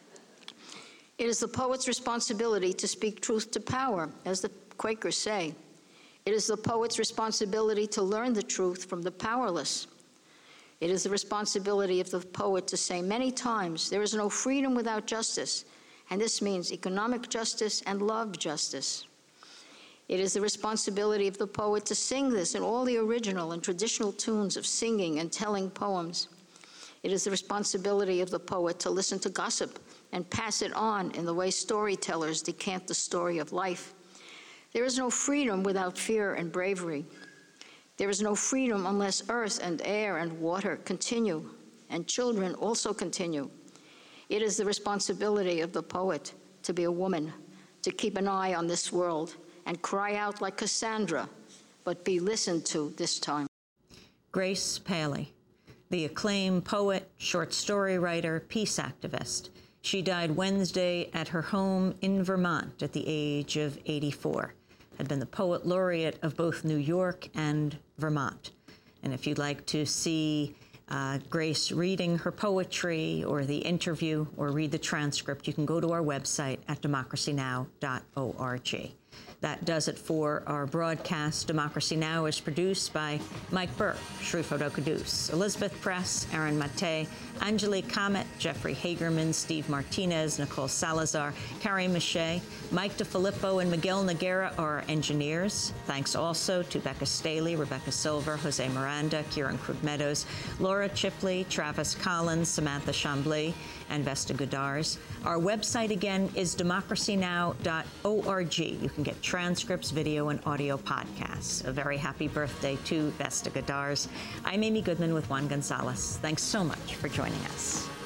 It is the poet's responsibility to speak truth to power, as the Quakers say. It is the poet's responsibility to learn the truth from the powerless. It is the responsibility of the poet to say many times, there is no freedom without justice, and this means economic justice and love justice. It is the responsibility of the poet to sing this in all the original and traditional tunes of singing and telling poems. It is the responsibility of the poet to listen to gossip and pass it on in the way storytellers decant the story of life. There is no freedom without fear and bravery. There is no freedom unless earth and air and water continue, and children also continue. It is the responsibility of the poet to be a woman, to keep an eye on this world, and cry out like Cassandra, but be listened to this time. Grace Paley, the acclaimed poet, short story writer, peace activist. She died Wednesday at her home in Vermont at the age of eighty-four. Had been the poet laureate of both New York and Vermont. And if you'd like to see uh, Grace reading her poetry or the interview or read the transcript, you can go to our website at democracy now dot org. That does it for our broadcast. Democracy Now! Is produced by Mike Burke, Shrifo Dokadus, Elizabeth Press, Aaron Mate, Angelique Comet, Jeffrey Hagerman, Steve Martinez, Nicole Salazar, Carrie Mache, Mike DeFilippo, and Miguel Noguera are our engineers. Thanks also to Becca Staley, Rebecca Silver, Jose Miranda, Kieran Krug Meadows, Laura Chipley, Travis Collins, Samantha Chambly, and Vesta Godars. Our website again is democracy now dot org. You can get transcripts, video, and audio podcasts. A very happy birthday to Vesta Godars. I'm Amy Goodman with Juan Gonzalez. Thanks so much for joining us.